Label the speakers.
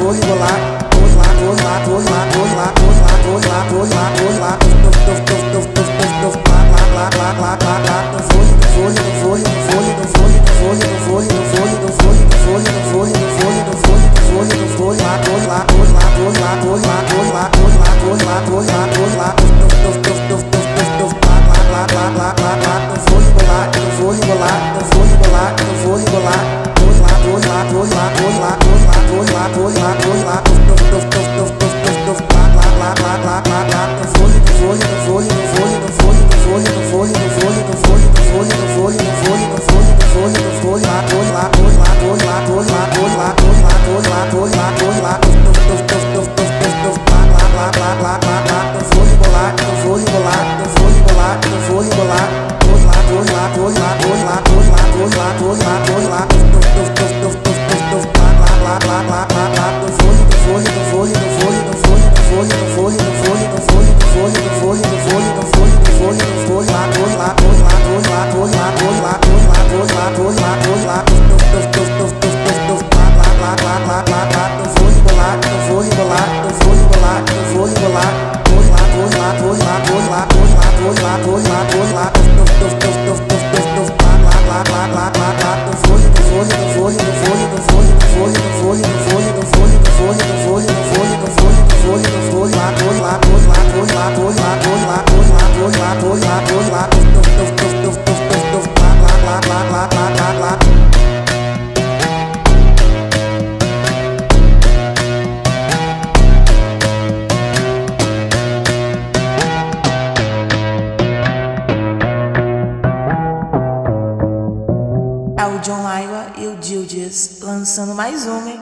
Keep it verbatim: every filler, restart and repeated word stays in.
Speaker 1: vou rebolar, vou lá, vou lá, vou lá, vou lá, vou lá, vou lá, vou lá, vou lá, vou lá, lá, lá, lá, lá, lá, não foi, não foi, não foi, não foi, não foi, não foi, não foi, não foi, não foi, não foi, não foi, não foi, não foi, não foi, não foi, lá, vou lá, vou lá, vou lá, vou lá, vou lá, vou lá, vou lá, vou lá, vou lá, lá, lá, lá, lá, lá, lá, não vou rebolar, não vou rebolar, não vou rebolar, não vou rebolar, vou lá, vou lá, vou lá, vou lá, vou lá, vou lá, vou lá, vou lá, lá, lá, lá, lá, lá, lá, não foi, não foi, não foi, não foi, não foi, não foi, não foi, não foi, não foi, não foi, não foi, não foi, não foi, não foi, não foi, lá, foi lá, foi lá, foi lá, foi lá, foi lá, foi lá, foi lá, foi lá, foi lá, lá, lá, lá, lá, lá, lá, não vou rebolar, não vou rebolar, não vou rebolar, não vou rebolar, foi lá, foi lá, foi lá, foi lá, foi lá, foi lá, foi lá, foi lá, lá, lá, lá, lá, lá, não foi, não foi, não foi, não foi, não foi, não foi, não foi, não foi, não foi, não foi, não foi, não foi, não foi, não foi, não foi, lá, foi lá, foi lá, foi lá, foi lá, foi lá, foi lá, foi lá, foi lá, foi lá, lá, lá, lá, lá, lá, lá, não vou rebolar, não vou rebolar, não vou rebolar, não vou rebolar, foi lá, foi lá, foi lá, foi lá, foi lá, foi lá, foi lá, foi lá, lá, lá, lá, lá, lá, lá, não foi, não foi, não foi, não foi, não foi, não foi, não foi, não foi, não foi, não foi, não foi, não foi, não foi, não foi, não foi, lá, foi lá, foi lá, foi lá, foi lá, foi lá, foi lá, foi lá, foi lá, foi lá, lá, lá, lá, lá, lá, lá, lá. É o John Laiwa e o Gildias lançando mais uma, hein?